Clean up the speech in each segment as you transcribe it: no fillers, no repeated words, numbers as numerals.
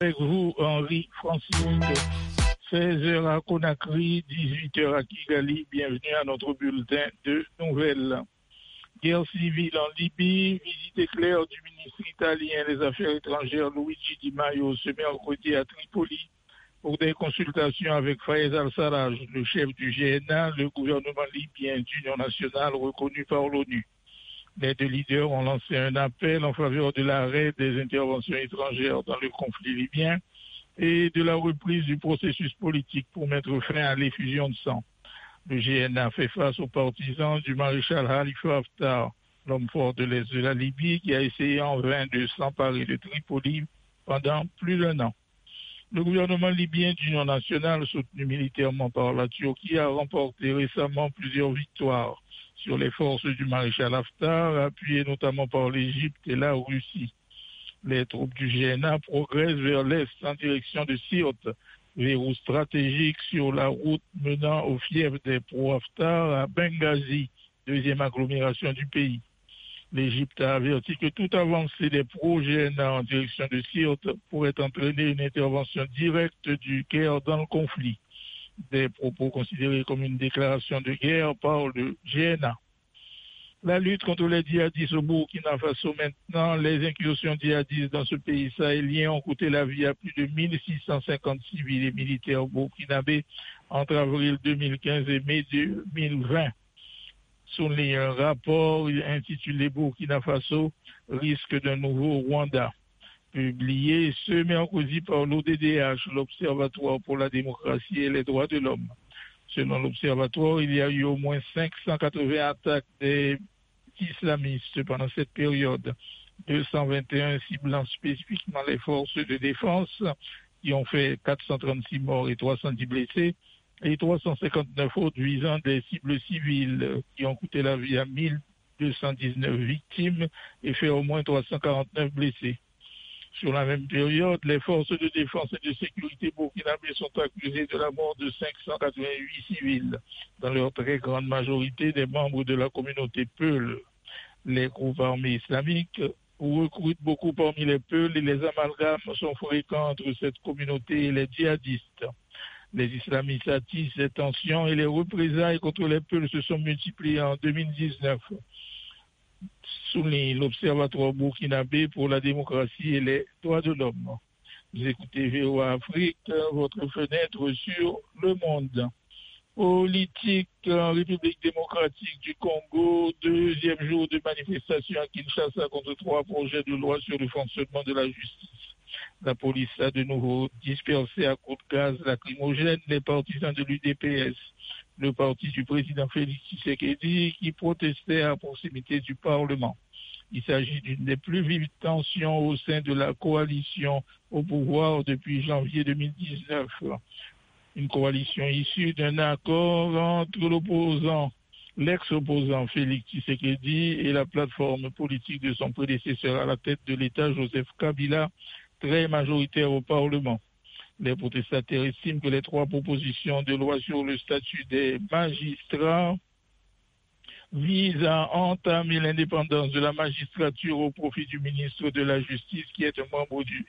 Avec vous, Henri Francisque. 16h à Conakry, 18h à Kigali. Bienvenue à notre bulletin de nouvelles. Guerre civile en Libye, visite éclair du ministre italien des Affaires étrangères Luigi Di Maio ce mercredi à Tripoli pour des consultations avec Fayez al-Sarraj, le chef du GNA, le gouvernement libyen d'union nationale reconnu par l'ONU. Les deux leaders ont lancé un appel en faveur de l'arrêt des interventions étrangères dans le conflit libyen et de la reprise du processus politique pour mettre fin à l'effusion de sang. Le GNA fait face aux partisans du maréchal Khalifa Haftar, l'homme fort de l'Est de la Libye, qui a essayé en vain de s'emparer de Tripoli pendant plus d'1 an. Le gouvernement libyen d'union nationale, soutenu militairement par la Turquie, a remporté récemment plusieurs victoires sur les forces du maréchal Haftar, appuyées notamment par l'Égypte et la Russie. Les troupes du GNA progressent vers l'est en direction de Sirte, verrou stratégique sur la route menant au fief des pro-Haftar à Benghazi, deuxième agglomération du pays. L'Égypte a averti que toute avancée des pro-GNA en direction de Sirte pourrait entraîner une intervention directe du Caire dans le conflit. Des propos considérés comme une déclaration de guerre par le GNA. La lutte contre les djihadistes au Burkina Faso maintenant, les incursions djihadistes dans ce pays sahélien ont coûté la vie à plus de 1650 civils et militaires burkinabés entre avril 2015 et mai 2020. Souligne un rapport intitulé Burkina Faso, risque d'un nouveau Rwanda, publié ce mercredi par l'ODDH, l'Observatoire pour la démocratie et les droits de l'homme. Selon l'Observatoire, il y a eu au moins 580 attaques des islamistes pendant cette période, 221 ciblant spécifiquement les forces de défense qui ont fait 436 morts et 310 blessés, et 359 autres visant des cibles civiles qui ont coûté la vie à 1219 victimes et fait au moins 349 blessés. Sur la même période, les forces de défense et de sécurité burkinabées sont accusées de la mort de 588 civils, dans leur très grande majorité des membres de la communauté Peul. Les groupes armés islamiques recrutent beaucoup parmi les Peuls et les amalgames sont fréquents entre cette communauté et les djihadistes. Les islamistes attisent ces tensions et les représailles contre les Peuls se sont multipliées en 2019. Souligne l'Observatoire burkinabé pour la démocratie et les droits de l'homme. Vous écoutez VOA Afrique, votre fenêtre sur le monde. Politique en République démocratique du Congo, deuxième jour de manifestation à Kinshasa contre 3 projets de loi sur le fonctionnement de la justice. La police a de nouveau dispersé à coups de gaz lacrymogène les partisans de l'UDPS, le parti du président Félix Tshisekedi, qui protestait à proximité du Parlement. Il s'agit d'une des plus vives tensions au sein de la coalition au pouvoir depuis janvier 2019. Une coalition issue d'un accord entre l'ex-opposant Félix Tshisekedi et la plateforme politique de son prédécesseur à la tête de l'État, Joseph Kabila, très majoritaire au Parlement. Les protestataires estiment que les 3 propositions de loi sur le statut des magistrats visent à entamer l'indépendance de la magistrature au profit du ministre de la Justice qui est un membre du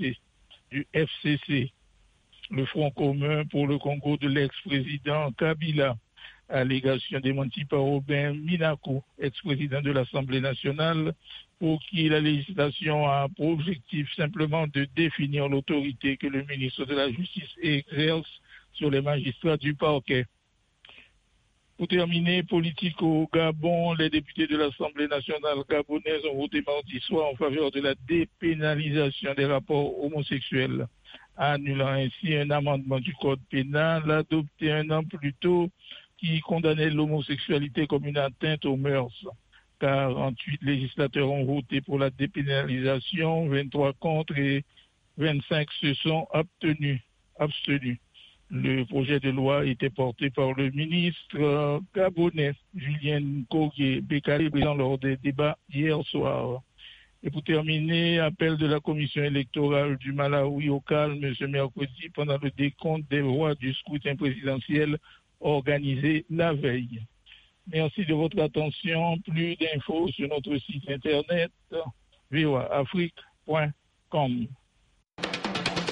FCC, le Front commun pour le Congo de l'ex-président Kabila, allégation démentie par Robin Minaku, ex-président de l'Assemblée nationale, pour qui la législation a pour objectif simplement de définir l'autorité que le ministre de la Justice exerce sur les magistrats du parquet. Pour terminer, politique au Gabon, les députés de l'Assemblée nationale gabonaise ont voté mardi soir en faveur de la dépénalisation des rapports homosexuels, annulant ainsi un amendement du code pénal adopté 1 an plus tôt qui condamnait l'homosexualité comme une atteinte aux mœurs. 48 législateurs ont voté pour la dépénalisation, 23 contre et 25 se sont abstenus. Le projet de loi était porté par le ministre gabonais Julien Kogué Bekale lors des débats hier soir. Et pour terminer, appel de la commission électorale du Malawi au calme ce mercredi pendant le décompte des voix du scrutin présidentiel organisé la veille. Merci de votre attention. Plus d'infos sur notre site internet voaafrique.com.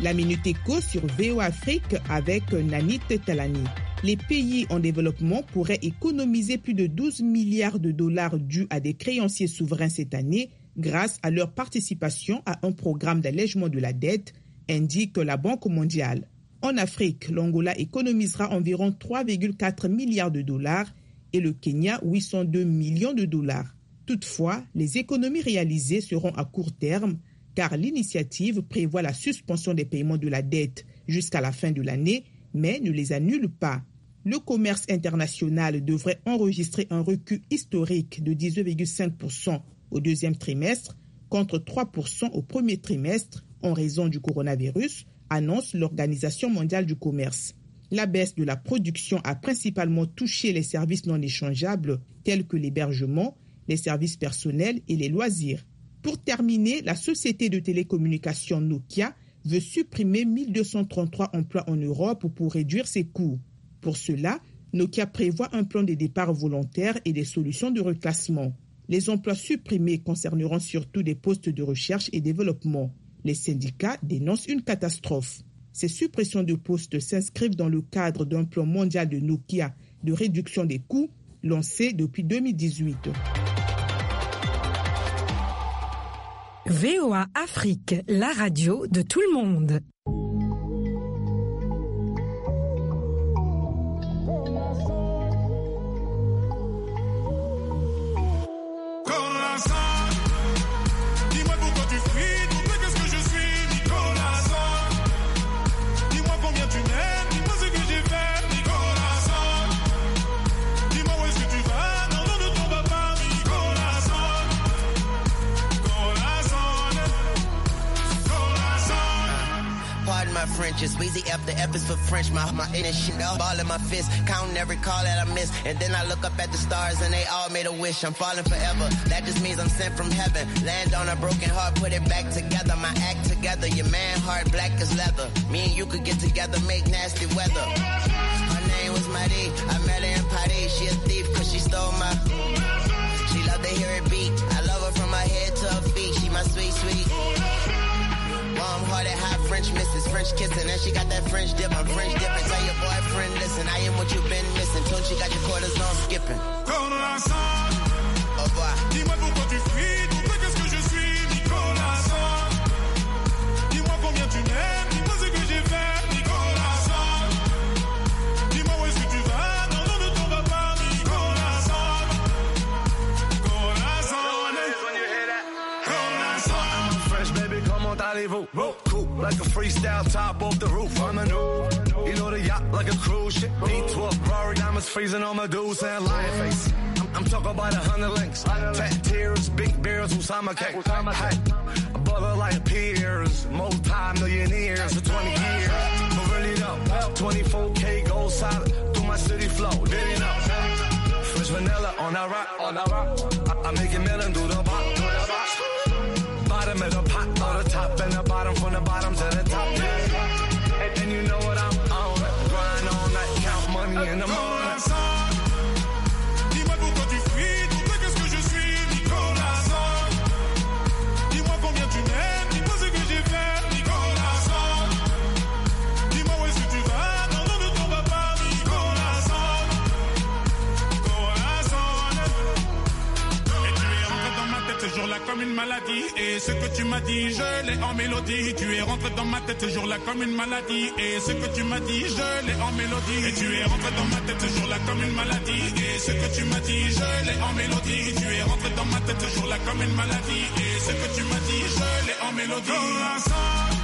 La Minute Éco sur VOA Afrique avec Nanit Talani. Les pays en développement pourraient économiser plus de 12 milliards de dollars dus à des créanciers souverains cette année grâce à leur participation à un programme d'allègement de la dette, indique la Banque mondiale. En Afrique, l'Angola économisera environ 3,4 milliards de dollars et le Kenya 802 millions de dollars. Toutefois, les économies réalisées seront à court terme car l'initiative prévoit la suspension des paiements de la dette jusqu'à la fin de l'année, mais ne les annule pas. Le commerce international devrait enregistrer un recul historique de 18,5% au deuxième trimestre contre 3% au premier trimestre en raison du coronavirus, annonce l'Organisation mondiale du commerce. La baisse de la production a principalement touché les services non échangeables tels que l'hébergement, les services personnels et les loisirs. Pour terminer, la société de télécommunications Nokia veut supprimer 1233 emplois en Europe pour réduire ses coûts. Pour cela, Nokia prévoit un plan de départ volontaire et des solutions de reclassement. Les emplois supprimés concerneront surtout des postes de recherche et développement. Les syndicats dénoncent une catastrophe. Ces suppressions de postes s'inscrivent dans le cadre d'un plan mondial de Nokia de réduction des coûts lancé depuis 2018. VOA Afrique, la radio de tout le monde. French, it's Weezy F, the F is for French. My inner shit up, ball in my fist, counting every call that I miss. And then I look up at the stars and they all made a wish. I'm falling forever, that just means I'm sent from heaven. Land on a broken heart, put it back together. My act together, your man heart black as leather. Me and you could get together, make nasty weather. Her name was Marie, I met her in Paris. She a thief cause she stole my... She love to hear it beat, I love her from her head to her feet. She my sweet, sweet. Mom hard at high French misses, French kissing, and she got that French dip. I'm French dipping. Tell your boyfriend, listen, I am what you've been missing. Tune, she got your quarters on skipping. Nicolas, au revoir. Dis-moi pourquoi tu fuis, dis-moi qu'est-ce que je suis, Nicolas. Dis-moi combien tu m'aimes, dis-moi ce que j'ai fait, Nicolas. Dis-moi où est-ce que tu vas, non, non, ne t'en vas pas, Nicolas. Fresh baby, comment allez-vous? Cool, like a freestyle top off the roof. I'm a new, you know the yacht like a cruise ship. D12 Ferrari diamonds freezing on my dudes and lion face. I'm talking about 100 links, fat tears, big bears, Usama cake. Hey, a brother like peers, multi-millionaires for 20 years. But really though, 24K gold solid through my city flow. Did you know? Fresh vanilla on that rock. I make it melon through the bottom. Bottom of the pot, or the top and the bottom, from the bottom to the top. And you know what I'm on. Grind all night, count money in the morning. Dis-moi pourquoi tu fuis, dis-moi qu'est-ce que je suis, Nicolas. Dis-moi combien tu m'aimes, dis-moi ce que j'ai fait, Nicolas. Dis-moi où est-ce que tu vas, non, non, ne t'en vas pas, Nicolas. Et tu es rentré dans ma tête ce jour-là comme une maladie. Et ce que tu m'as dit, je l'ai en mélodie. Tu es rentré dans ma tête ce jour-là comme une maladie. Et ce que tu m'as dit, je l'ai en mélodie. Et tu es rentré dans ma tête ce jour-là comme une maladie. Et ce que tu m'as dit, je l'ai en mélodie. Tu es rentré dans ma tête ce jour-là comme une maladie. Et ce que tu m'as dit, je l'ai en mélodie.